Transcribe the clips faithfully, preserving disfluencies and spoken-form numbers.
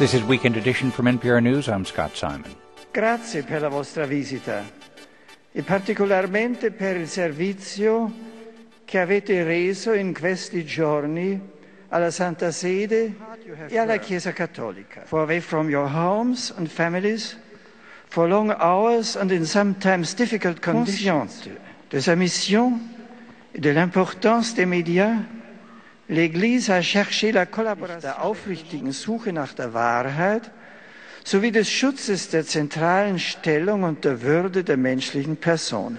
This is Weekend Edition from N P R News. I'm Scott Simon. Grazie per la vostra visita e particolarmente per il servizio che avete reso in questi giorni alla Santa Sede e alla Chiesa Cattolica. For away from your homes and families, for long hours and in sometimes difficult conditions, de sa mission et de l'importance des médias, l'Église a cherché la collaboration der aufrichtigen Suche nach der Wahrheit sowie des Schutzes der zentralen Stellung und der Würde der menschlichen Person.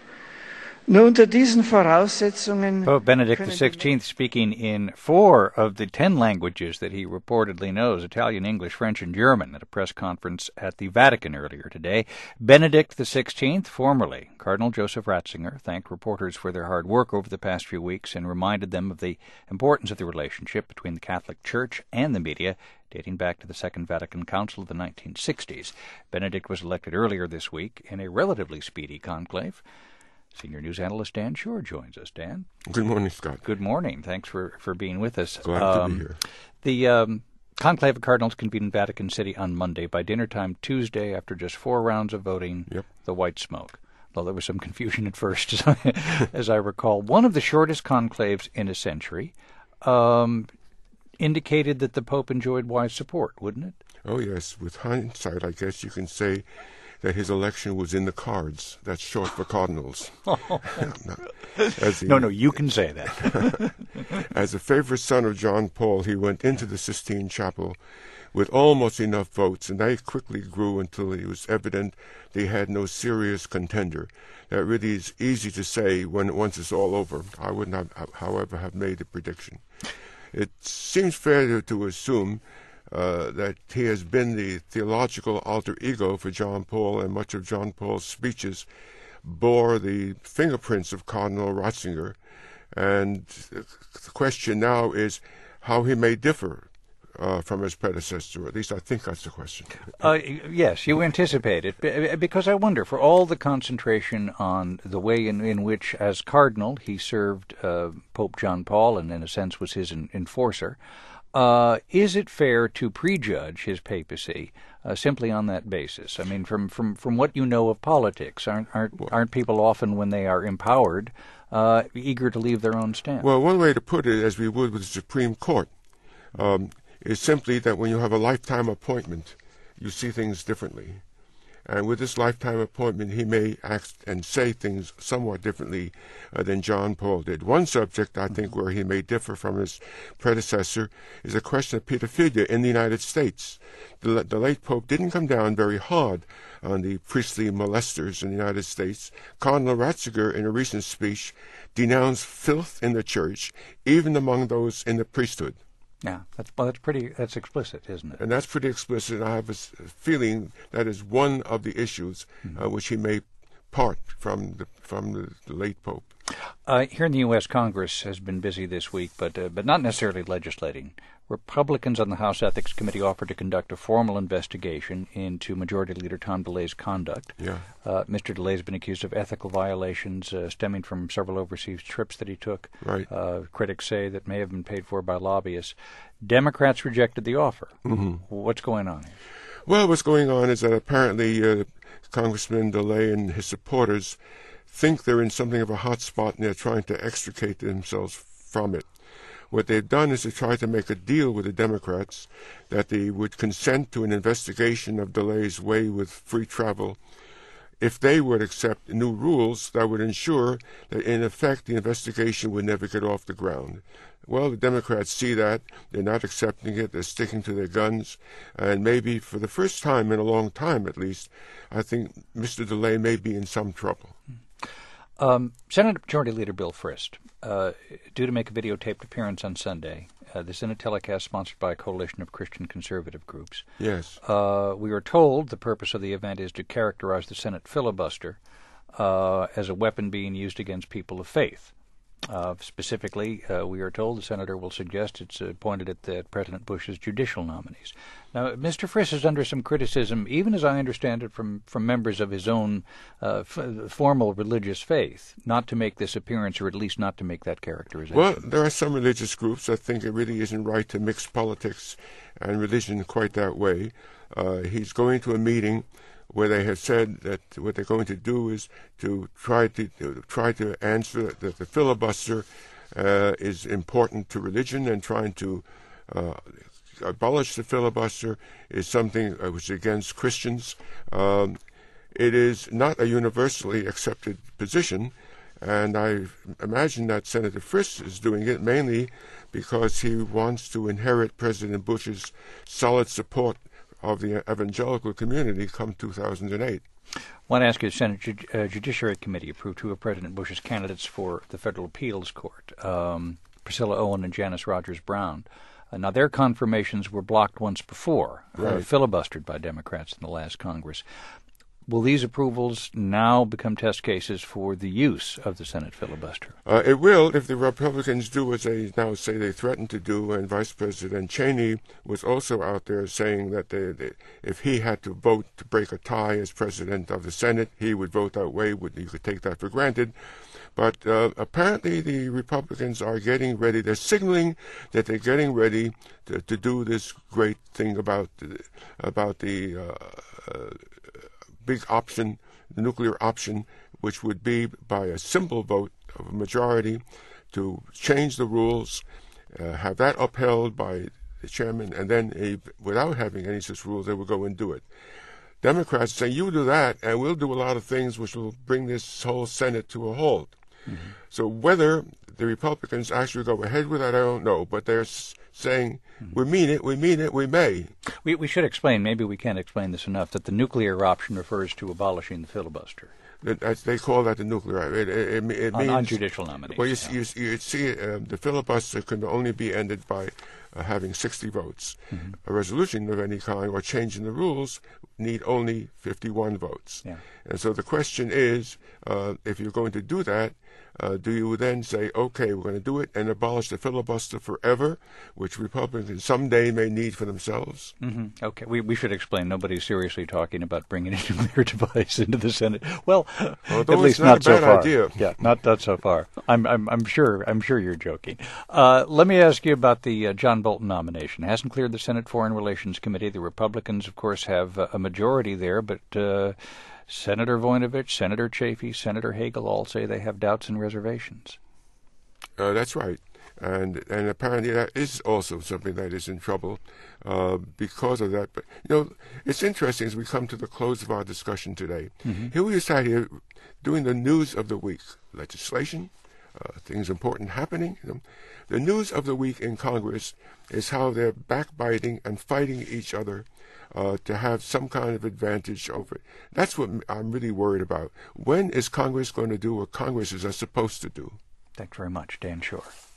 Nur unter diesen Voraussetzungen Pope Benedict the sixteenth speaking in four of the ten languages that he reportedly knows, Italian, English, French, and German, at a press conference at the Vatican earlier today. Benedict the sixteenth, formerly Cardinal Joseph Ratzinger, thanked reporters for their hard work over the past few weeks and reminded them of the importance of the relationship between the Catholic Church and the media, dating back to the Second Vatican Council of the nineteen sixties. Benedict was elected earlier this week in a relatively speedy conclave. Senior news analyst Dan Shore joins us. Dan? Good morning, Scott. Good morning. Thanks for, for being with us. Glad um, to be here. The um, Conclave of Cardinals convened in Vatican City on Monday. By dinner time Tuesday, after just four rounds of voting, yep. the white smoke. Though there was some confusion at first, as I, as I recall. One of the shortest conclaves in a century um, indicated that the Pope enjoyed wise support, wouldn't it? Oh, yes. With hindsight, I guess you can say that his election was in the cards. That's short for cardinals. As he, no, no, you can say that. As a favorite son of John Paul, he went into the Sistine Chapel with almost enough votes, and they quickly grew until it was evident they had no serious contender. That really is easy to say when once it's all over. I would not, however, have made a prediction. It seems fair to, to assume Uh, that he has been the theological alter ego for John Paul, and much of John Paul's speeches bore the fingerprints of Cardinal Ratzinger. And the question now is how he may differ uh, from his predecessor. At least I think that's the question. Uh, yes, you anticipate it, because I wonder, for all the concentration on the way in, in which, as Cardinal, he served uh, Pope John Paul and, in a sense, was his en- enforcer, Uh, is it fair to prejudge his papacy uh, simply on that basis? I mean, from, from, from what you know of politics, aren't aren't, well, aren't people often, when they are empowered, uh, eager to leave their own stand? Well, one way to put it, as we would with the Supreme Court, um, is simply that when you have a lifetime appointment, you see things differently. And with this lifetime appointment, he may act and say things somewhat differently uh, than John Paul did. One subject, I think, where he may differ from his predecessor is a question of pedophilia in the United States. The, the late Pope didn't come down very hard on the priestly molesters in the United States. Cardinal Ratzinger, in a recent speech, denounced filth in the church, even among those in the priesthood. Yeah, that's well, that's pretty. That's explicit, isn't it? And that's pretty explicit. I have a feeling that is one of the issues mm-hmm. uh, which he may part from the from the, the late Pope. Uh, here in the U S, Congress has been busy this week, but uh, but not necessarily legislating. Republicans on the House Ethics Committee offered to conduct a formal investigation into Majority Leader Tom DeLay's conduct. Yeah. Uh, Mister DeLay has been accused of ethical violations uh, stemming from several overseas trips that he took. Right. Uh, critics say that may have been paid for by lobbyists. Democrats rejected the offer. Mm-hmm. What's going on here? Well, what's going on is that apparently uh, Congressman DeLay and his supporters think they're in something of a hot spot and they're trying to extricate themselves from it. What they've done is to try to make a deal with the Democrats that they would consent to an investigation of DeLay's way with free travel if they would accept new rules that would ensure that, in effect, the investigation would never get off the ground. Well, the Democrats see that. They're not accepting it. They're sticking to their guns. And maybe for the first time in a long time, at least, I think Mister DeLay may be in some trouble. Um, Senate Majority Leader Bill Frist, uh, due to make a videotaped appearance on Sunday. Uh, the Senate telecast sponsored by a coalition of Christian conservative groups. Yes. Uh, we were told the purpose of the event is to characterize the Senate filibuster uh, as a weapon being used against people of faith. Uh, specifically, uh, we are told the senator will suggest it's appointed at, the, at President Bush's judicial nominees. Now, Mister Friss is under some criticism, even as I understand it, from, from members of his own uh, f- formal religious faith, not to make this appearance, or at least not to make that characterization. Well, there are some religious groups that think it really isn't right to mix politics and religion quite that way. Uh, he's going to a meeting where they have said that what they're going to do is to try to, to try to answer that the filibuster uh, is important to religion, and trying to uh, abolish the filibuster is something uh, which is against Christians. Um, it is not a universally accepted position, and I imagine that Senator Friss is doing it mainly because he wants to inherit President Bush's solid support of the evangelical community come two thousand eight. I want to ask you, the Senate Ju- uh, Judiciary Committee approved two of President Bush's candidates for the Federal Appeals Court, um, Priscilla Owen and Janice Rogers Brown. Uh, now, their confirmations were blocked once before, right. uh, filibustered by Democrats in the last Congress. Will these approvals now become test cases for the use of the Senate filibuster? Uh, it will if the Republicans do as they now say they threaten to do, and Vice President Cheney was also out there saying that they, they, if he had to vote to break a tie as President of the Senate, he would vote that way. You could take that for granted. But uh, apparently the Republicans are getting ready. They're signaling that they're getting ready to, to do this great thing about, about the uh, uh, big option, the nuclear option, which would be by a simple vote of a majority to change the rules, uh, have that upheld by the chairman, and then a, without having any such rules, they will go and do it. Democrats say, you do that, and we'll do a lot of things which will bring this whole Senate to a halt. Mm-hmm. So whether the Republicans actually go ahead with that, I don't know, but they're s- saying, mm-hmm. we mean it, we mean it, we may. We, we should explain, maybe we can't explain this enough, that the nuclear option refers to abolishing the filibuster. That, they call that the nuclear. It, it, it, it on, means on judicial nominees. Well, you, yeah. you, you see, uh, the filibuster can only be ended by uh, having sixty votes. Mm-hmm. A resolution of any kind or changing the rules need only fifty-one votes. Yeah. And so the question is, uh, if you're going to do that, uh, do you then say, okay, we're going to do it and abolish the filibuster forever, which Republicans someday may need for themselves? Mm-hmm. Okay, we we should explain. Nobody's seriously talking about bringing a nuclear device into the Senate. Well, Although at least not, not a so bad far. Idea. Yeah, not not so far. I'm I'm I'm sure I'm sure you're joking. Uh, let me ask you about the uh, John Bolton nomination. It hasn't cleared the Senate Foreign Relations Committee. The Republicans, of course, have uh, a majority there, but uh, Senator Voinovich, Senator Chafee, Senator Hagel all say they have doubts and reservations. Uh, that's right. And and apparently that is also something that is in trouble uh, because of that. But, you know, it's interesting as we come to the close of our discussion today. Mm-hmm. Here we sat here doing the news of the week, legislation, uh, things important happening. You know. The news of the week in Congress is how they're backbiting and fighting each other uh, to have some kind of advantage over it. That's what I'm really worried about. When is Congress going to do what Congresses are supposed to do? Thanks very much, Dan Shore.